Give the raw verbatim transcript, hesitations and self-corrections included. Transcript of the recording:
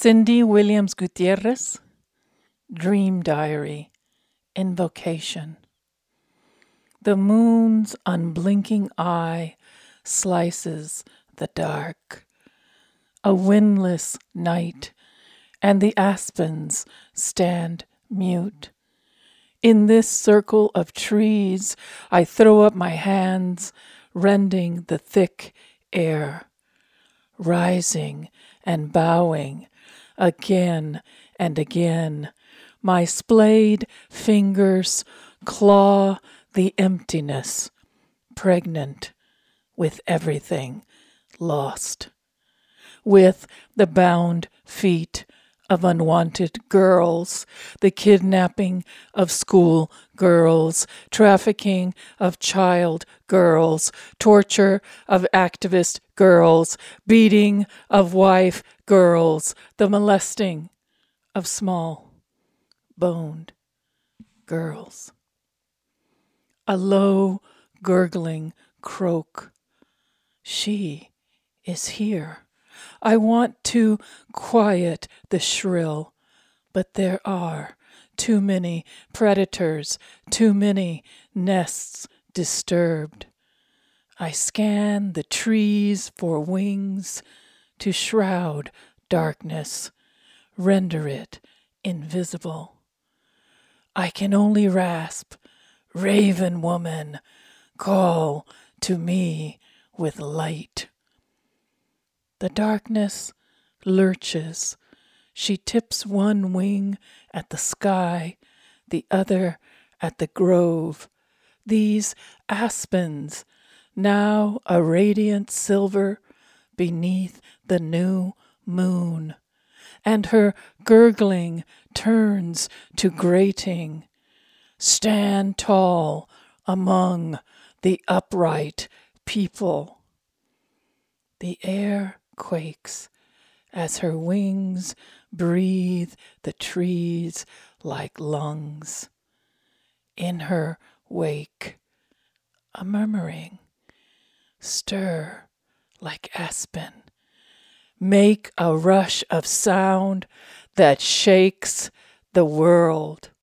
Cindy Williams Gutierrez, Dream Diary, Invocation. The moon's unblinking eye slices the dark. A windless night, and the aspens stand mute. In this circle of trees, I throw up my hands, rending the thick air, rising and bowing again and again. My splayed fingers claw the emptiness, pregnant with everything lost, with the bound feet of unwanted girls, the kidnapping of school girls, trafficking of child girls, torture of activist girls, beating of wife girls, the molesting of small boned girls. A low gurgling croak. She is here. I want to quiet the shrill, but there are too many predators, too many nests disturbed. I scan the trees for wings to shroud darkness, render it invisible. I can only rasp, "Raven woman, call to me with light." The darkness lurches. She tips one wing at the sky, the other at the grove. These aspens, now a radiant silver beneath the new moon, and her gurgling turns to grating, stand tall among the upright people. The air quakes as her wings breathe the trees like lungs. In her wake, a murmuring, stir like aspen, make a rush of sound that shakes the world.